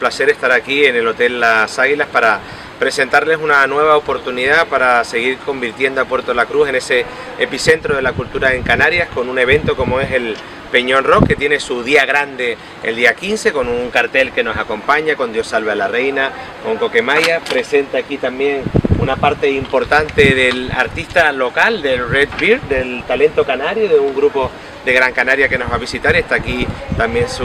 placer estar aquí en el Hotel Las Águilas para presentarles una nueva oportunidad para seguir convirtiendo a Puerto La Cruz en ese epicentro de la cultura en Canarias, con un evento como es el Peñón Rock, que tiene su día grande el día 15, con un cartel que nos acompaña, con Dios salve a la reina, con Coquemaya. Presenta aquí también una parte importante del artista local, del Red Beard, del talento canario, de un grupo de Gran Canaria que nos va a visitar. Está aquí también su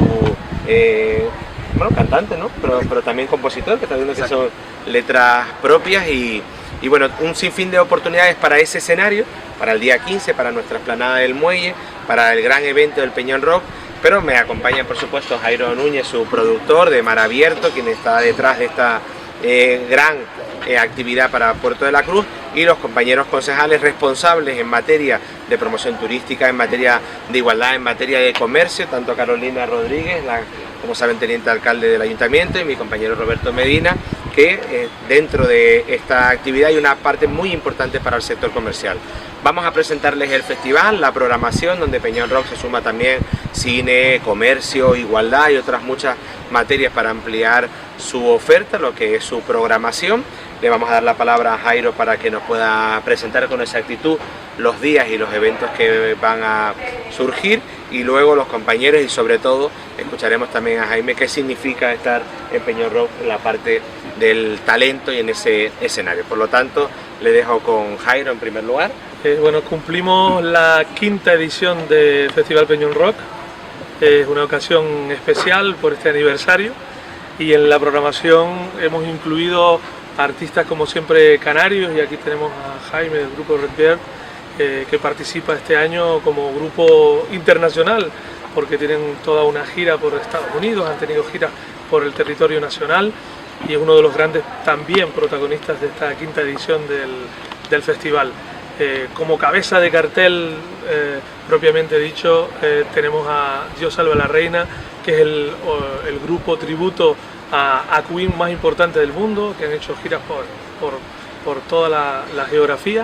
cantante, ¿no? Pero también compositor, que está viendo que son letras propias y bueno, un sinfín de oportunidades para ese escenario, para el día 15, para nuestra explanada del Muelle, para el gran evento del Peñón Rock. Pero me acompaña, por supuesto, Jairo Núñez, su productor de Mar Abierto, quien está detrás de esta gran actividad para Puerto de la Cruz, y los compañeros concejales responsables en materia de promoción turística, en materia de igualdad, en materia de comercio, tanto Carolina Rodríguez, como saben, teniente alcalde del ayuntamiento, y mi compañero Roberto Medina, que dentro de esta actividad hay una parte muy importante para el sector comercial. Vamos a presentarles el festival, la programación, donde Peñón Rock se suma también cine, comercio, igualdad y otras muchas materias para ampliar su oferta, lo que es su programación. Le vamos a dar la palabra a Jairo para que nos pueda presentar con exactitud los días y los eventos que van a surgir, y luego los compañeros, y sobre todo escucharemos también a Jaime qué significa estar en Peñón Rock, en la parte del talento y en ese escenario. Por lo tanto, le dejo con Jairo en primer lugar. Bueno, cumplimos la 5ª edición del Festival Peñón Rock. Es una ocasión especial por este aniversario, y en la programación hemos incluido artistas como siempre canarios, y aquí tenemos a Jaime del grupo Red Beard, que participa este año como grupo internacional, porque tienen toda una gira por Estados Unidos, han tenido giras por el territorio nacional, y es uno de los grandes también protagonistas de esta 5ª edición del festival. Como cabeza de cartel, propiamente dicho, tenemos a Dios salve a la reina, que es el grupo tributo a Queen más importante del mundo, que han hecho giras por toda la geografía.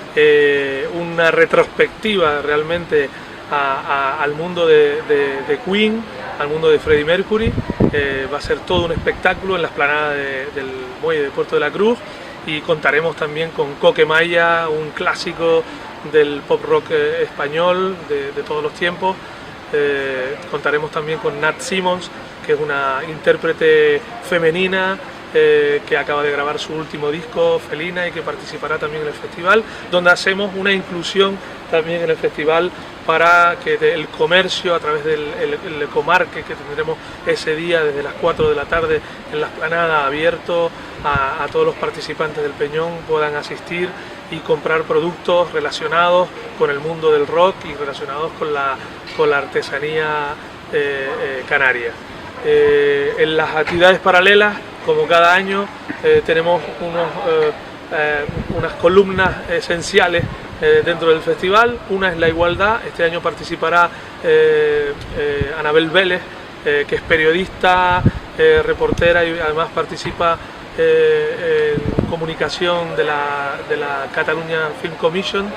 Una retrospectiva realmente al mundo de Queen, al mundo de Freddie Mercury. Va a ser todo un espectáculo en la explanada del Muelle de Puerto de la Cruz, y contaremos también con Coquemaya, un clásico del pop rock español de todos los tiempos. Contaremos también con Nat Simmons, que es una intérprete femenina que acaba de grabar su último disco, Felina, y que participará también en el festival, donde hacemos una inclusión también en el festival para que el comercio, a través del ecomarket que tendremos ese día desde las 4 de la tarde en la explanada, abierto a todos los participantes del Peñón, puedan asistir y comprar productos relacionados con el mundo del rock y relacionados con la artesanía canaria. En las actividades paralelas, como cada año, tenemos unas columnas esenciales dentro del festival. Una es la igualdad. Este año participará Anabel Vélez, que es periodista, reportera, y además participa en comunicación de la Catalunya Film Commission,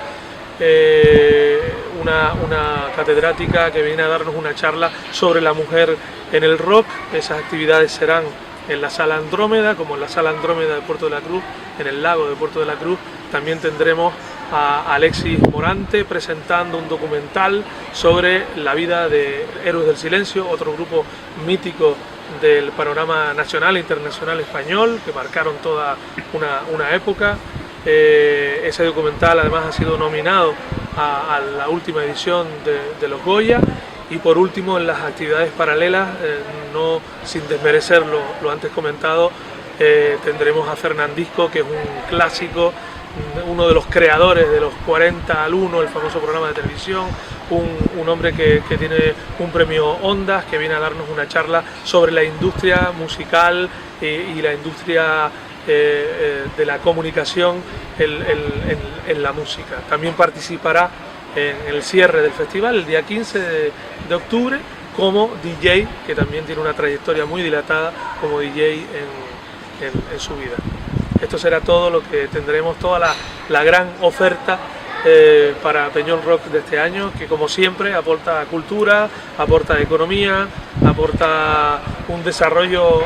una catedrática que viene a darnos una charla sobre la mujer en el rock. Esas actividades serán en la Sala Andrómeda, como en la Sala Andrómeda de Puerto de la Cruz, en el lago de Puerto de la Cruz. También tendremos a Alexis Morante presentando un documental sobre la vida de Héroes del Silencio, otro grupo mítico del panorama nacional e internacional español, que marcaron toda una época. Ese documental además ha sido nominado a la última edición de los Goya. Y por último, en las actividades paralelas, no sin desmerecer lo antes comentado, tendremos a Fernandisco, que es un clásico, uno de los creadores de los 40 al 1, el famoso programa de televisión, un hombre que tiene un premio Ondas, que viene a darnos una charla sobre la industria musical y la industria de la comunicación en la música. También participará en el cierre del festival el día 15 de octubre como DJ, que también tiene una trayectoria muy dilatada como DJ en su vida. Esto será todo lo que tendremos, toda la gran oferta para Peñón Rock de este año, que como siempre aporta cultura, aporta economía, aporta un desarrollo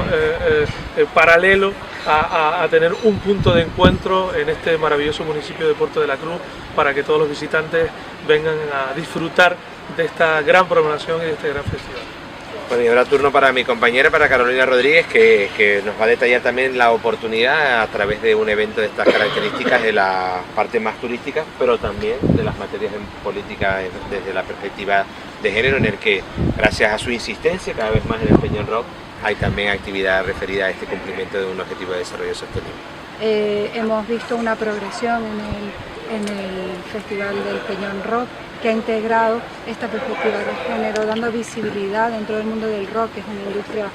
paralelo a tener un punto de encuentro en este maravilloso municipio de Puerto de la Cruz, para que todos los visitantes vengan a disfrutar de esta gran programación y de este gran festival. Bueno, y ahora turno para mi compañera, para Carolina Rodríguez, que nos va a detallar también la oportunidad a través de un evento de estas características, de la parte más turística, pero también de las materias en política desde la perspectiva de género, en el que, gracias a su insistencia cada vez más en el Peñón Rock, hay también actividad referida a este cumplimiento de un objetivo de desarrollo sostenible. Hemos visto una progresión en el Festival del Peñón Rock, que ha integrado esta perspectiva de género, dando visibilidad dentro del mundo del rock, que es una industria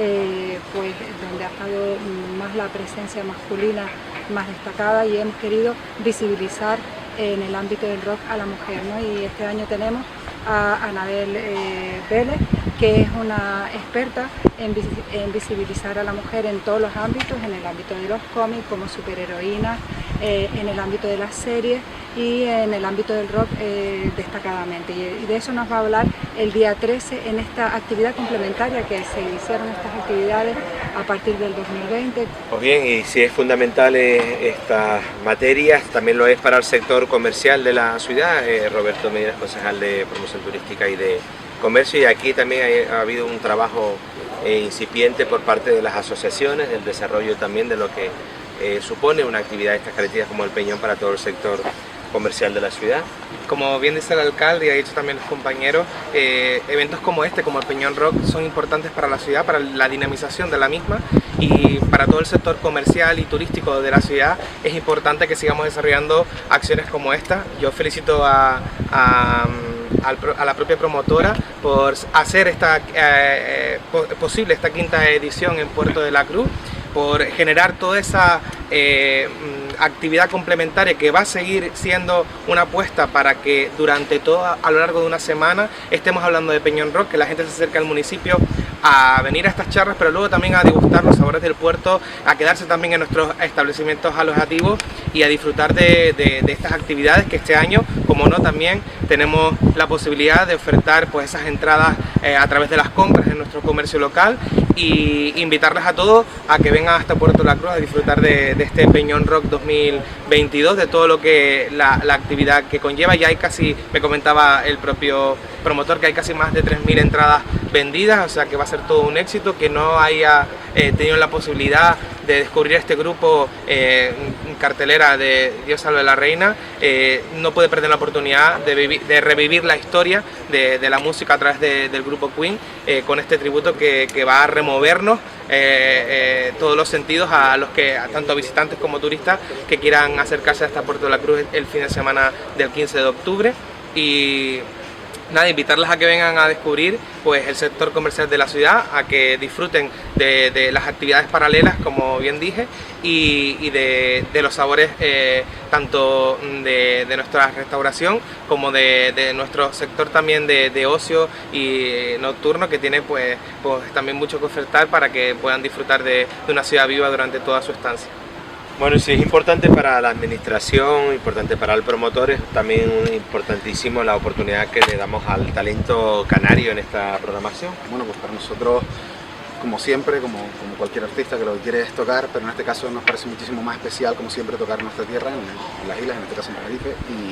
pues, donde ha estado más la presencia masculina más destacada, y hemos querido visibilizar en el ámbito del rock a la mujer, ¿no? Y este año tenemos a Anabel Vélez, que es una experta en visibilizar a la mujer en todos los ámbitos, en el ámbito de los cómics como superheroína, en el ámbito de las series y en el ámbito del rock destacadamente. Y de eso nos va a hablar el día 13 en esta actividad complementaria, que se iniciaron estas actividades a partir del 2020. Pues bien, y si es fundamental estas materias, también lo es para el sector comercial de la ciudad. Roberto Medina, concejal de Promoción Turística y de Comercio, y aquí también ha habido un trabajo incipiente por parte de las asociaciones, del desarrollo también de lo que supone una actividad de estas características como el Peñón para todo el sector comercial de la ciudad. Como bien dice el alcalde y ha dicho también los compañeros, eventos como este, como el Peñón Rock, son importantes para la ciudad, para la dinamización de la misma, y para todo el sector comercial y turístico de la ciudad es importante que sigamos desarrollando acciones como esta. Yo felicito a la propia promotora por hacer posible esta quinta edición en Puerto de la Cruz, por generar toda esa actividad complementaria que va a seguir siendo una apuesta para que durante a lo largo de una semana estemos hablando de Peñón Rock, que la gente se acerque al municipio a venir a estas charlas, pero luego también a degustar los sabores del puerto, a quedarse también en nuestros establecimientos alojativos y a disfrutar de estas actividades que este año, como no, también tenemos la posibilidad de ofertar pues esas entradas a través de las compras en nuestro comercio local, y invitarles a todos a que vengan hasta Puerto de la Cruz a disfrutar de este Peñón Rock 2022, de todo lo que la actividad que conlleva. Ya hay casi, me comentaba el propio promotor, que hay casi más de 3.000 entradas vendidas, o sea que va a ser todo un éxito. Que no haya tenido la posibilidad de descubrir este grupo cartelera de Dios salve a la reina, no puede perder la oportunidad de revivir la historia de la música a través del grupo Queen, con este tributo que va a removernos todos los sentidos a los que, tanto visitantes como turistas, que quieran acercarse hasta Puerto de la Cruz el fin de semana del 15 de octubre. Y nada, invitarles a que vengan a descubrir pues el sector comercial de la ciudad, a que disfruten de las actividades paralelas, como bien dije, y de los sabores tanto de nuestra restauración como de nuestro sector también de ocio y nocturno, que tiene pues también mucho que ofertar para que puedan disfrutar de una ciudad viva durante toda su estancia. Bueno, sí, es importante para la administración, importante para el promotor, es también importantísimo la oportunidad que le damos al talento canario en esta programación. Bueno, pues para nosotros, como siempre, como cualquier artista que lo que quiere es tocar, pero en este caso nos parece muchísimo más especial, como siempre, tocar nuestra tierra, en las islas, en este caso en Tenerife,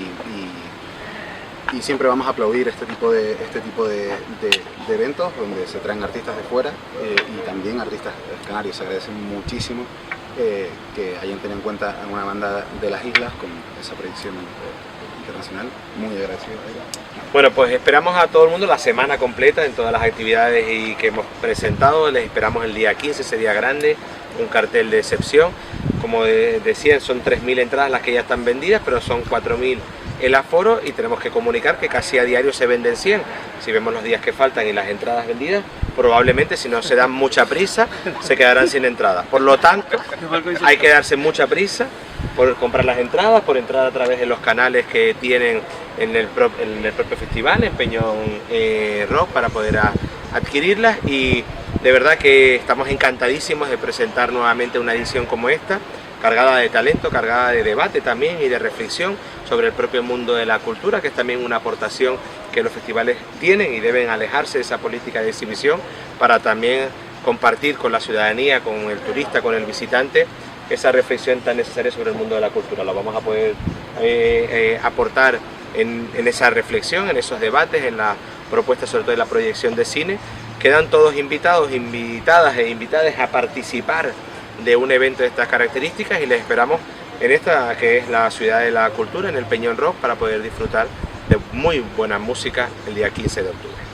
y siempre vamos a aplaudir este tipo de eventos donde se traen artistas de fuera y también artistas canarios. Se agradece muchísimo que hayan tenido en cuenta a una banda de las islas con esa proyección internacional. Muy agradecido a ella. Bueno, pues esperamos a todo el mundo la semana completa en todas las actividades que hemos presentado. Les esperamos el día 15, ese día grande, un cartel de excepción. Como decían, son 3.000 entradas las que ya están vendidas, pero son 4.000 el aforo, y tenemos que comunicar que casi a diario se venden 100. Si vemos los días que faltan y las entradas vendidas, probablemente, si no se dan mucha prisa, se quedarán sin entradas. Por lo tanto, hay que darse mucha prisa por comprar las entradas, por entrar a través de los canales que tienen en el propio festival, en Peñón Rock, para poder adquirirlas. Y de verdad que estamos encantadísimos de presentar nuevamente una edición como esta. cargada de talento, cargada de debate también y de reflexión sobre el propio mundo de la cultura, que es también una aportación que los festivales tienen y deben alejarse de esa política de exhibición para también compartir con la ciudadanía, con el turista, con el visitante, esa reflexión tan necesaria sobre el mundo de la cultura. La vamos a poder aportar en esa reflexión, en esos debates, en la propuesta sobre todo de la proyección de cine. Quedan todos invitados, invitadas e invitadas a participar de un evento de estas características y les esperamos en esta que es la Ciudad de la Cultura, en el Peñón Rock, para poder disfrutar de muy buena música el día 15 de octubre.